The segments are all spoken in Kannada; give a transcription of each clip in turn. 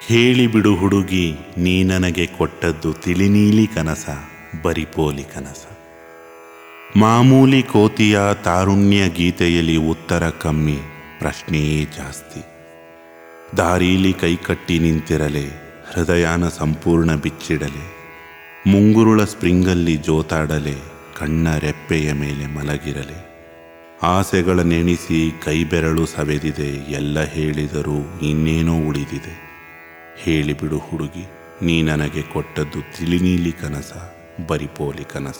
ಹೇಳಿಬಿಡು ಹುಡುಗಿ, ನೀ ನನಗೆ ಕೊಟ್ಟದ್ದು ತಿಳಿನೀಲಿ ಕನಸ, ಬರಿಪೋಲಿ ಕನಸ. ಮಾಮೂಲಿ ಕೋತಿಯ ತಾರುಣ್ಯ ಗೀತೆಯಲ್ಲಿ ಉತ್ತರ ಕಮ್ಮಿ, ಪ್ರಶ್ನೆಯೇ ಜಾಸ್ತಿ. ದಾರೀಲಿ ಕೈಕಟ್ಟಿ ನಿಂತಿರಲೆ, ಹೃದಯನ ಸಂಪೂರ್ಣ ಬಿಚ್ಚಿಡಲೆ. ಮುಂಗುರುಳ ಸ್ಪ್ರಿಂಗಲ್ಲಿ ಜೋತಾಡಲೆ, ಕಣ್ಣ ರೆಪ್ಪೆಯ ಮೇಲೆ ಮಲಗಿರಲೆ. ಆಸೆಗಳ ನೆನೆಸಿ ಕೈಬೆರಳು ಸವೆದಿದೆ, ಎಲ್ಲ ಹೇಳಿದರೂ ಇನ್ನೇನೋ ಉಳಿದಿದೆ. ಹೇಳಿಬಿಡು ಹುಡುಗಿ, ನೀ ನನಗೆ ಕೊಟ್ಟದ್ದು ತಿಳಿನೀಲಿ ಕನಸ, ಬರಿಪೋಲಿ ಕನಸ.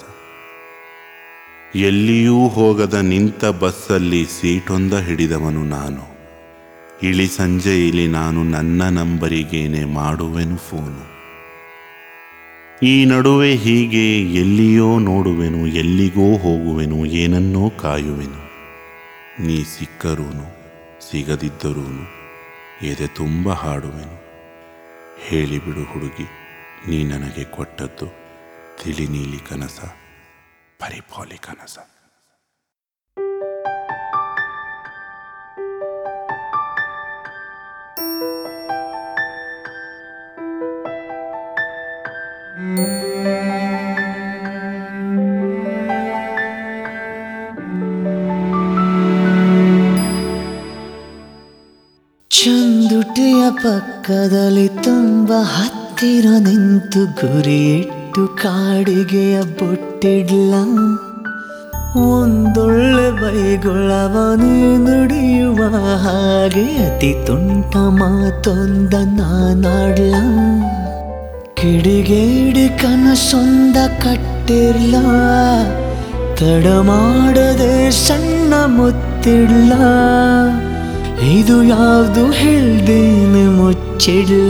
ಎಲ್ಲಿಯೂ ಹೋಗದ ನಿಂತ ಬಸ್ಸಲ್ಲಿ ಸೀಟೊಂದ ಹಿಡಿದವನು ನಾನು. ಇಳಿ ಸಂಜೆ ಇಲ್ಲಿ ನಾನು ನನ್ನ ನಂಬರಿಗೇನೆ ಮಾಡುವೆನು ಫೋನು. ಈ ನಡುವೆ ಹೀಗೆ ಎಲ್ಲಿಯೋ ನೋಡುವೆನು, ಎಲ್ಲಿಗೋ ಹೋಗುವೆನು, ಏನನ್ನೋ ಕಾಯುವೆನು. ನೀ ಸಿಕ್ಕರೂನು ಸಿಗದಿದ್ದರೂ ಎದೆ ತುಂಬ ಹಾಡುವೆನು. ಹೇಳಿಬಿಡು ಹುಡುಗಿ, ನೀ ನನಗೆ ಕೊಟ್ಟದ್ದು ತಿಳಿನೀಲಿ ಕನಸ, ಬರಿಪೋಲಿ ಕನಸ. ಚಂದುಟಿಯ ಪಕ್ಕದಲ್ಲಿ ತುಂಬ ಹತ್ತಿರ ನಿಂತು ಗುರಿಯಿಟ್ಟು ಕಾಡಿಗೆಯ ಬೊಟ್ಟಿಡ್ಲ. ಒಂದೊಳ್ಳೆ ಬೈಗೊಳವನು ನುಡಿಯುವ ಹಾಗೆ ಅತಿ ತುಂಟ ಮಾತೊಂದ ನಾನಾಡ್ಲ. ಕಿಡಿಗೇಡಿ ಕನಸೊಂದ ಕಟ್ಟಿರ್ಲ, ತಡ ಮಾಡದೆ ಸಣ್ಣ ಮುತ್ತಿಡ್ಲ. ಇದು ಯಾವುದು ಹೇಳ್ದೇನೆ ಮುಚ್ಚಿಡ್ಲ.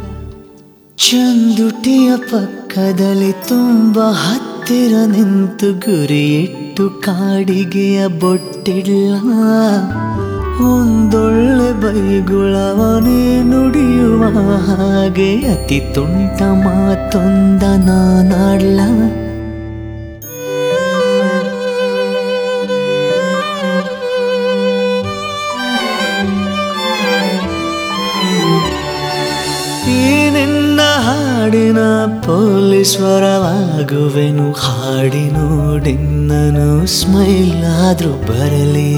ಚಂದುಟಿಯ ಪಕ್ಕದಲ್ಲಿ ತುಂಬ ಹತ್ತಿರ ನಿಂತು ಗುರಿಯಿಟ್ಟು ಕಾಡಿಗೆಯ ಬೊಟ್ಟಿಡ್ಲ. ಒಂದೊಳ್ಳೆ ಬೈಗುಳವನೇ ನುಡಿಯುವ ಹಾಗೆ ಅತಿ ತುಂಟ ಮಾತೊಂದ ನಾನಾಡ್ಲ. ಹಾಡಿನ ಪೊಲೀಸ್ವರವಾಗುವೆನು, ಹಾಡಿ ನೋಡಿನ್ನನು ಸ್ಮೈಲ್ ಆದ್ರೂ ಬರಲಿ.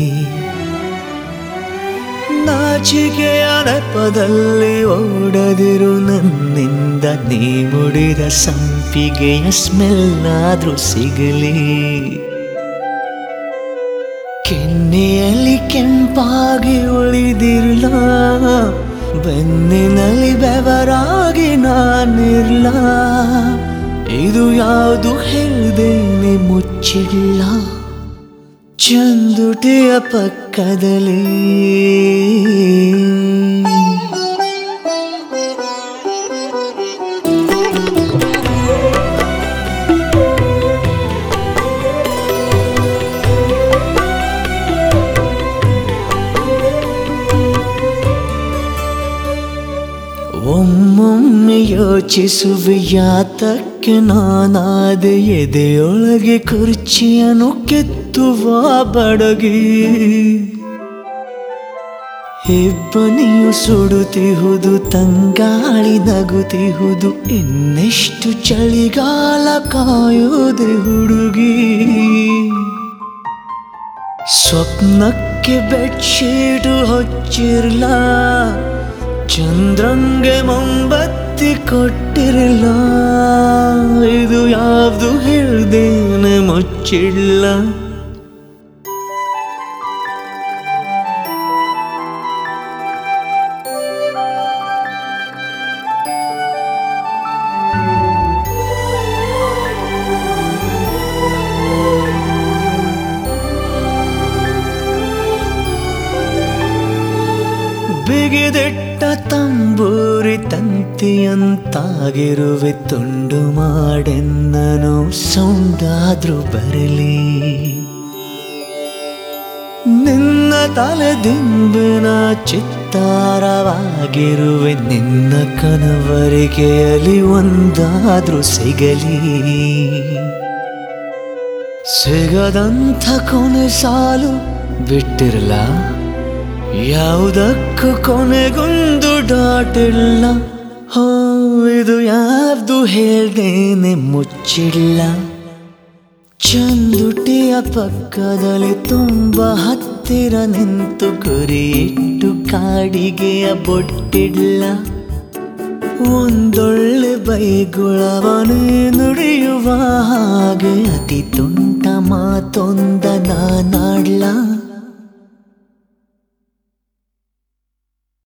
ನಾಚಿಕೆಯ ನೆಪದಲ್ಲಿ ಓಡದಿರು ನನ್ನಿಂದ, ನೀ ಮುಡಿದ ಸಂಪಿಗೆಯ ಸ್ಮೆಲ್ ಆದ್ರೂ ಸಿಗಲಿ. ಕೆನ್ನೆಯಲ್ಲಿ ಕೆಂಪಾಗಿ ಉಳಿದಿರಲ, ಬೆನ್ನಿನಲ್ಲಿ ಬೆವರಾಗಿ ನಾನಿರ್ಲ. ಇದು ಯಾವುದು ಹೇಳ್ದೇನೆ ಮುಚ್ಚಿಡ್ಲ. ಚಂದುಟಿಯ ಪಕ್ಕದಲ್ಲಿ ಒಮ್ಮೊಮ್ಮೆ ಯೋಚಿಸುವೆ ಯಾತಕ್ಕೆ ನಾನಾದೆ ಎದೆಯೊಳಗೆ ಕುರ್ಚಿಯನ್ನು ಕೆತ್ತುವ ಬಡಗಿ. ಇಬ್ಬನಿಯು ಸುಡುತ್ತಿಹುದು, ತಂಗಾಳಿ ನಗುತ್ತಿಹುದು, ಇನ್ನೆಷ್ಟು ಚಳಿಗಾಲ ಕಾಯುವುದೆ ಹುಡುಗಿ. ಸ್ವಪ್ನಕ್ಕೆ ಬೆಡ್ಶೀಟು ಹೊಚ್ಚಿರ್ಲ, ಚಂದ್ರಂಗೆ ಮೊಂಬತ್ತಿ ಕೊಟ್ಟಿರಲ್ಲ. ಇದು ಯಾವುದು ಹೇಳ್ದೇನೆ ಮುಚ್ಚಿಡ್ಲ. ಬಿಗಿದೆಟ್ಟ ತಂಬೂರಿ ತಂತಿಯಂತಾಗಿರುವೆ, ತುಂಡು ಮಾಡೆನ್ನನು ಸೌಂಡಾದ್ರೂ ಬರಲಿ. ನಿನ್ನ ತಲೆ ದಿಂಬಿನ ಚಿತ್ತಾರವಾಗಿರುವೆ, ನಿನ್ನ ಕನವರಿಗೆಯಲ್ಲಿ ಒಂದಾದ್ರೂ ಸಿಗಲಿ. ಸಿಗದಂಥ ಕೊನೆ ಸಾಲು ಬಿಟ್ಟಿರಲ್ಲ, ಯಾವುದಕ್ಕೂ ಕೊನೆಗೊಂದು ಡಾಟ್ ಇಲ್ಲ. ಹೋ ಇದು ಯಾರ್ದು ಹೇಳ್ದೇನೆ ಮುಚ್ಚಿಲ್ಲ. ಚಂದುಟಿಯ ಪಕ್ಕದಲ್ಲಿ ತುಂಬ ಹತ್ತಿರ ನಿಂತು ಗುರಿ ಇಟ್ಟು ಕಾಡಿಗೆಯ ಬೊಟ್ಟಿಲ್ಲ. ಒಂದೊಳ್ಳೆ ಬೈಗುಳವನೇ ನುಡಿಯುವ ಹಾಗೆ ಅತಿ ತುಂಟ ಮಾತೊಂದ ನಾನಾಡ್ಲ.